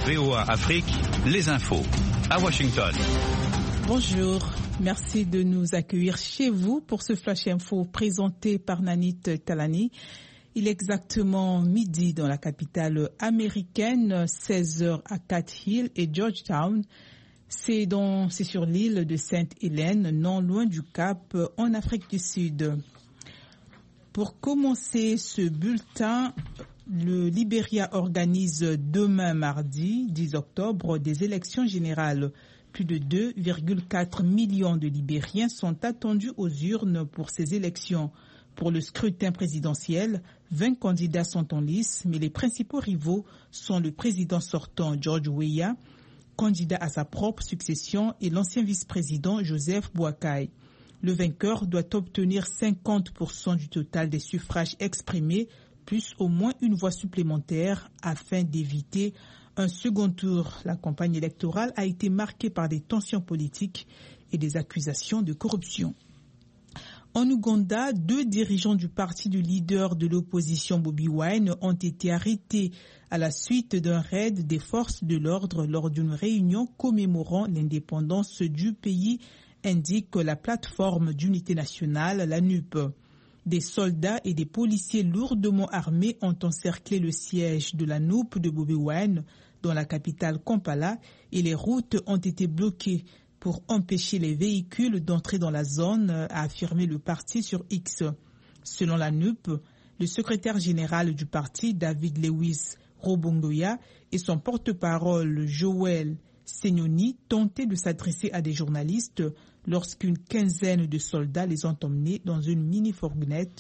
VOA Afrique, les infos. À Washington. Bonjour, merci de nous accueillir chez vous pour ce Flash Info présenté par Nanit Talani. Il est exactement midi dans la capitale américaine, 16h à Cat Hill et Georgetown. C'est sur l'île de Sainte-Hélène, non loin du Cap, en Afrique du Sud. Pour commencer ce bulletin, le Libéria organise demain mardi 10 octobre des élections générales. Plus de 2,4 millions de Libériens sont attendus aux urnes pour ces élections. Pour le scrutin présidentiel, 20 candidats sont en lice, mais les principaux rivaux sont le président sortant George Weah, candidat à sa propre succession, et l'ancien vice-président Joseph Boakai. Le vainqueur doit obtenir 50% du total des suffrages exprimés, plus au moins une voix supplémentaire, afin d'éviter un second tour. La campagne électorale a été marquée par des tensions politiques et des accusations de corruption. En Ouganda, 2 dirigeants du parti du leader de l'opposition Bobi Wine ont été arrêtés à la suite d'un raid des forces de l'ordre lors d'une réunion commémorant l'indépendance du pays, indique la plateforme d'unité nationale, la NUP. Des soldats et des policiers lourdement armés ont encerclé le siège de la NUP de Bobi Wine dans la capitale Kampala et les routes ont été bloquées pour empêcher les véhicules d'entrer dans la zone, a affirmé le parti sur X. Selon la NUP, le secrétaire général du parti, David Lewis Robongoya, et son porte-parole, Joel Senyoni, tentaient de s'adresser à des journalistes lorsqu'une quinzaine de soldats les ont emmenés dans une mini-fourgonnette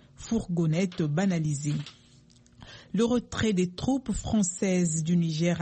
banalisée. Le retrait des troupes françaises du Niger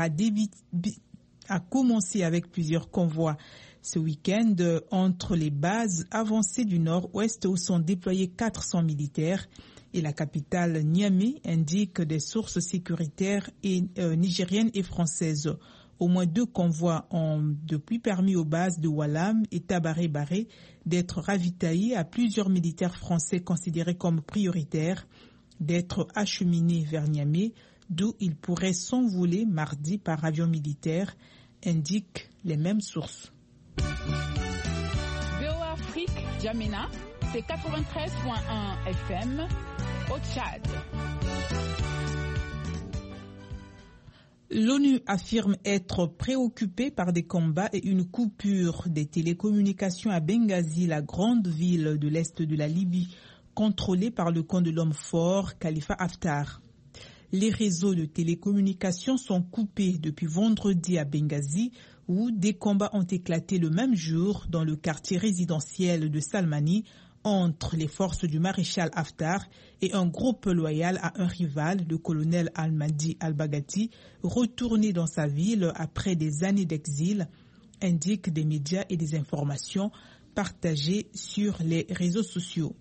a commencé avec plusieurs convois ce week-end entre les bases avancées du nord-ouest où sont déployés 400 militaires et la capitale Niamey, indiquent des sources sécuritaires nigériennes et françaises. Au moins 2 convois ont depuis permis aux bases de Walam et Tabaré-Baré d'être ravitaillés à plusieurs militaires français considérés comme prioritaires, d'être acheminés vers Niamey, d'où ils pourraient s'envoler mardi par avion militaire, indiquent les mêmes sources. VOA Afrique, Djamena, c'est 93.1 FM au Tchad. L'ONU affirme être préoccupée par des combats et une coupure des télécommunications à Benghazi, la grande ville de l'est de la Libye, contrôlée par le camp de l'homme fort Khalifa Haftar. Les réseaux de télécommunications sont coupés depuis vendredi à Benghazi, où des combats ont éclaté le même jour dans le quartier résidentiel de Salmani entre les forces du maréchal Haftar et un groupe loyal à un rival, le colonel Al-Mahdi al-Bagati, retourné dans sa ville après des années d'exil, indiquent des médias et des informations partagées sur les réseaux sociaux.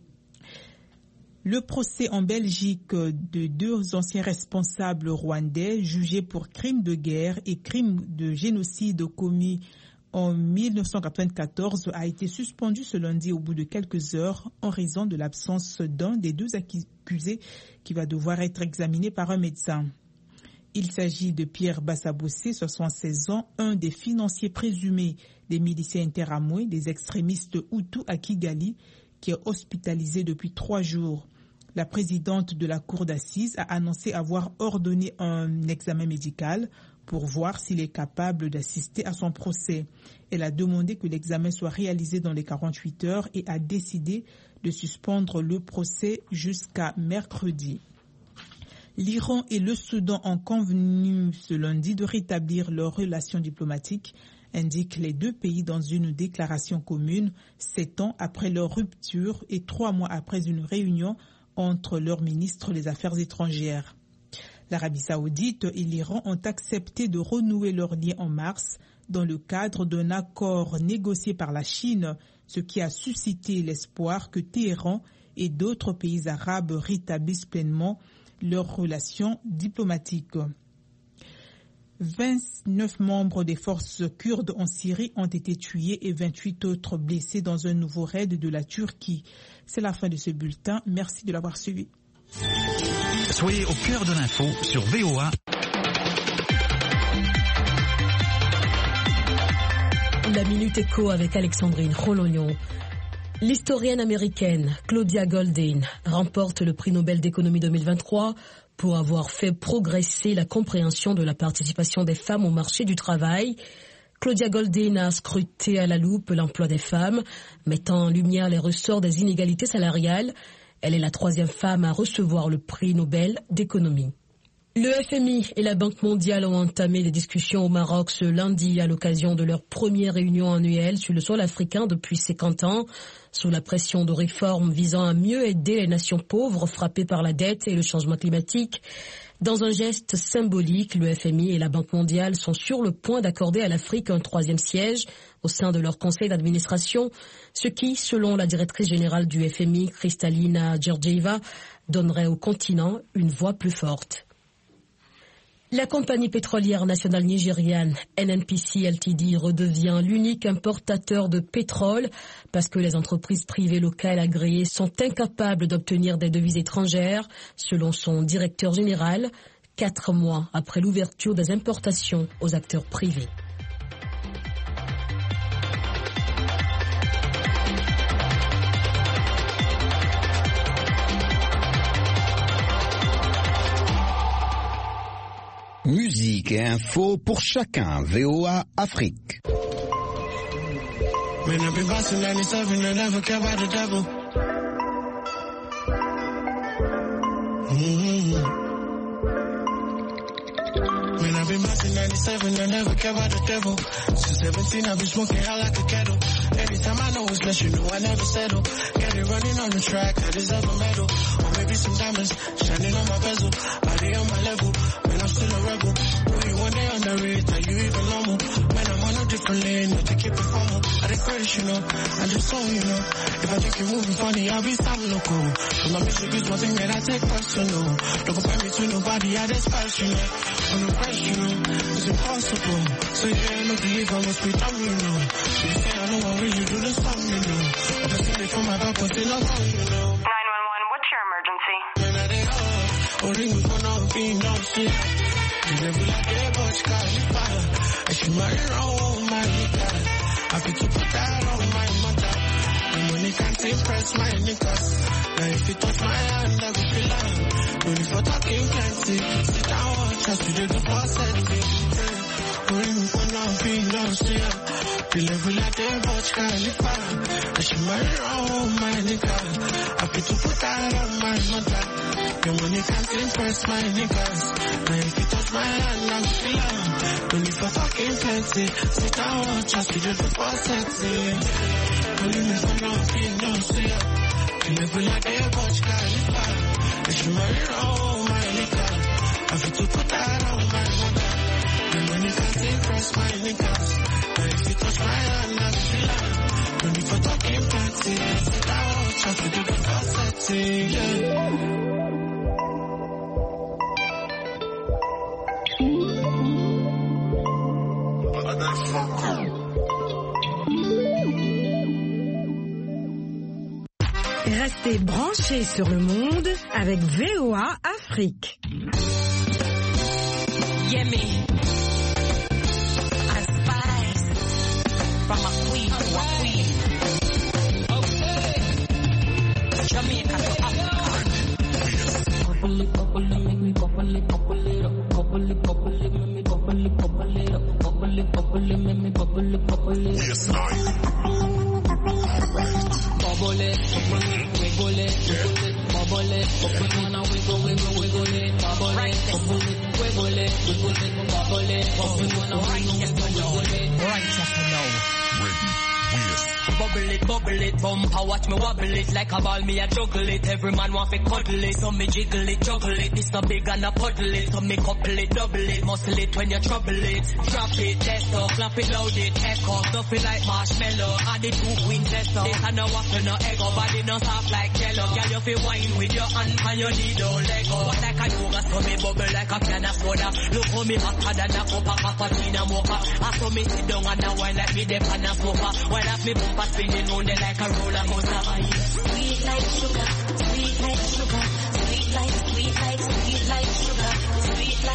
Le procès en Belgique de 2 anciens responsables rwandais jugés pour crimes de guerre et crimes de génocide commis en 1994 a été suspendu ce lundi au bout de quelques heures en raison de l'absence d'un des 2 accusés qui va devoir être examiné par un médecin. Il s'agit de Pierre Bassabossé, 76 ans, un des financiers présumés des miliciens interamoués, des extrémistes Hutus à Kigali, qui est hospitalisé depuis 3 jours. La présidente de la cour d'assises a annoncé avoir ordonné un examen médical pour voir s'il est capable d'assister à son procès. Elle a demandé que l'examen soit réalisé dans les 48 heures et a décidé de suspendre le procès jusqu'à mercredi. L'Iran et le Soudan ont convenu ce lundi de rétablir leurs relations diplomatiques, indiquent les 2 pays dans une déclaration commune, 7 ans après leur rupture et 3 mois après une réunion entre leurs ministres des Affaires étrangères. L'Arabie saoudite et l'Iran ont accepté de renouer leurs liens en mars dans le cadre d'un accord négocié par la Chine, ce qui a suscité l'espoir que Téhéran et d'autres pays arabes rétablissent pleinement leurs relations diplomatiques. 29 membres des forces kurdes en Syrie ont été tués et 28 autres blessés dans un nouveau raid de la Turquie. C'est la fin de ce bulletin. Merci de l'avoir suivi. Soyez au cœur de l'info sur VOA. La Minute Éco avec Alexandrine Rolognon. L'historienne américaine Claudia Goldin remporte le prix Nobel d'économie 2023 pour avoir fait progresser la compréhension de la participation des femmes au marché du travail. Claudia Goldin a scruté à la loupe l'emploi des femmes, mettant en lumière les ressorts des inégalités salariales. Elle est la 3e femme à recevoir le prix Nobel d'économie. Le FMI et la Banque mondiale ont entamé des discussions au Maroc ce lundi à l'occasion de leur première réunion annuelle sur le sol africain depuis 50 ans, sous la pression de réformes visant à mieux aider les nations pauvres frappées par la dette et le changement climatique. Dans un geste symbolique, le FMI et la Banque mondiale sont sur le point d'accorder à l'Afrique un 3e siège au sein de leur conseil d'administration, ce qui, selon la directrice générale du FMI, Kristalina Georgieva, donnerait au continent une voix plus forte. La compagnie pétrolière nationale nigériane NNPC Ltd redevient l'unique importateur de pétrole parce que les entreprises privées locales agréées sont incapables d'obtenir des devises étrangères, selon son directeur général, 4 mois après l'ouverture des importations aux acteurs privés. Musique et info pour chacun. VOA Afrique. Man, I've been bossing 97 and never care about the devil. Man, I've been bossing 97 and never care about the devil. Since 17, I've been smoking hot like a kettle. Anytime I know it's less, you know I never settle. Get it running on the track, I deserve a medal. Or maybe some diamonds shining on my bezel. Body on my level, man, I'm still a rebel. Who you one day underrated, are you even normal? Man, I'm on a different lane, not to keep it formal. I didn't credit, you know, I just saw, you know. If I think you're moving funny, I'll be some local. So my music is one thing that I take personal. Don't compare me to nobody, I despise, you know. On the press, you know, it's impossible. So you ain't no believe I must be dumb, you know. You say I know I really do the song, you know. I just did it for my purpose, they love all, you know. 911, what's your emergency? When I dey off, only we for no being no shit. You never like that, but you got it fire. I should marry wrong, my nigga. I fit to put that on my mother. And money can't impress my niggas. Now if you touch my hand, I go feel like. Only for talking plenty. Sit down, watch us, we do the process. Only we for no being no shit. You never like that, but you got it fire. I should marry wrong, my nigga. I fit to put that on my mother. Your money can't impress my niggas. Now if you touch my hand, I go feel like. Only for talking plenty. Sit down, watch us, we do the process. Only me for no being no shit. You never like that, but you got it fire. I should marry wrong, my nigga. I fit to put that on my mother. Your money can't impress my niggas. Now if you touch my hand, I go feel like. Only for talking plenty. Sit down, watch us, we do the process. Yeah. Restez branchés sur le monde avec VOA Afrique. Yemi, I spice from a queen to a queen. Okay. Jamaica to Africa. Bubble it, make me bubble it, bubble it up. Bubble it, make me bubble it, bubble it up. Bubble it, make me bubble it, bubble it. Yes, bubble it, wiggle it, bubble it, wanna wiggle it, bubble it, wiggle it, bubble it, wanna wiggle it, right, just now. Ready. Bubble it, bumper, watch me wobble it like a ball, me a juggle it. Every man want to cuddle it, so me jiggle it, juggle it. This so big and a puddle it, so me couple it, double it, muscle it when you trouble it. Drop it, test up, clap it, load it, echo, stuff it like marshmallow. Add it to queen test up. This a no waffle, no egg, body no soft like jello. Girl, you feel wine with your hand and you need no Lego. What like a yoga, so me bubble like a can of soda. Look how me hotter than a cup of cappuccino mocha. I saw me sit down and a wine like me dip on a sofa. While up me bumper spinning on there like a roller coaster. Sweet like sugar, sweet like sugar, sweet like sugar, sweet like